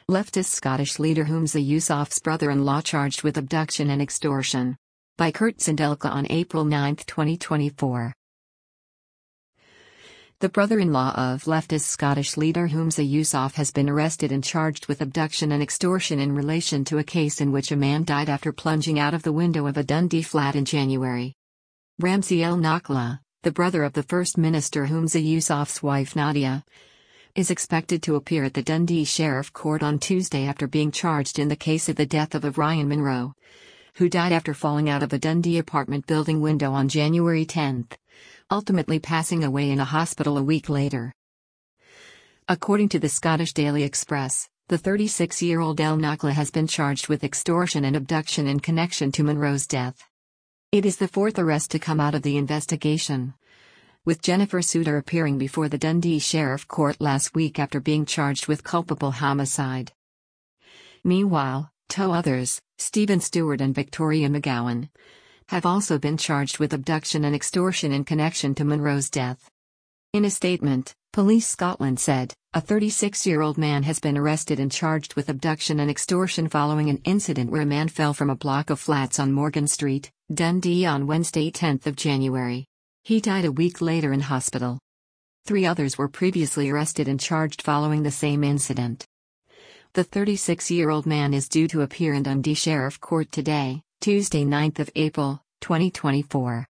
Leftist Scottish leader Humza Yousaf's brother-in-law charged with abduction and extortion. By Kurt Sindelka on April 9, 2024. The brother-in-law of leftist Scottish leader Humza Yousaf has been arrested and charged with abduction and extortion in relation to a case in which a man died after plunging out of the window of a Dundee flat in January. Ramsey El Nakhla, the brother of the First Minister Humza Yousaf's wife Nadia, is expected to appear at the Dundee Sheriff Court on Tuesday after being charged in the case of the death of Ryan Munro, who died after falling out of a Dundee apartment building window on January 10, ultimately passing away in a hospital a week later. According to the Scottish Daily Express, the 36-year-old El Nakhla has been charged with extortion and abduction in connection to Munro's death. It is the fourth arrest to come out of the investigation, with Jennifer Souter appearing before the Dundee Sheriff Court last week after being charged with culpable homicide. Meanwhile, two others, Stephen Stewart and Victoria McGowan, have also been charged with abduction and extortion in connection to Munro's death. In a statement, Police Scotland said, a 36-year-old man has been arrested and charged with abduction and extortion following an incident where a man fell from a block of flats on Morgan Street, Dundee on Wednesday 10 January. He died a week later in hospital. 3 others were previously arrested and charged following the same incident. The 36-year-old man is due to appear in Dundee Sheriff Court today, Tuesday 9 April, 2024.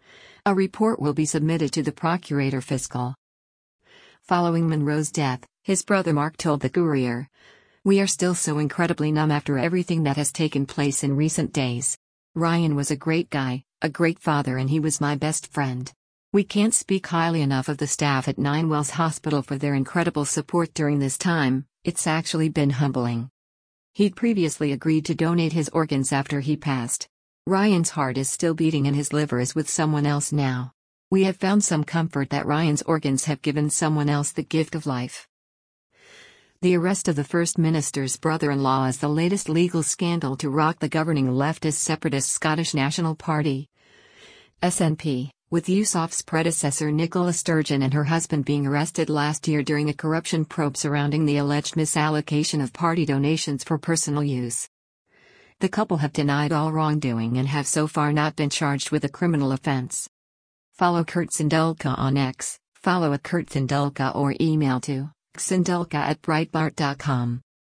A report will be submitted to the Procurator Fiscal. Following Munro's death, his brother Mark told the Courier, "We are still so incredibly numb after everything that has taken place in recent days. Ryan was a great guy, a great father, and he was my best friend. We can't speak highly enough of the staff at Ninewells Hospital for their incredible support during this time. It's actually been humbling." He'd previously agreed to donate his organs after he passed. Ryan's heart is still beating and his liver is with someone else now. We have found some comfort that Ryan's organs have given someone else the gift of life. The arrest of the First Minister's brother-in-law is the latest legal scandal to rock the governing leftist separatist Scottish National Party (SNP), with Yousaf's predecessor Nicola Sturgeon and her husband being arrested last year during a corruption probe surrounding the alleged misallocation of party donations for personal use. The couple have denied all wrongdoing and have so far not been charged with a criminal offence. Follow Kurt Sindelka on X, follow @KurtSindelka or email to sindelka@breitbart.com.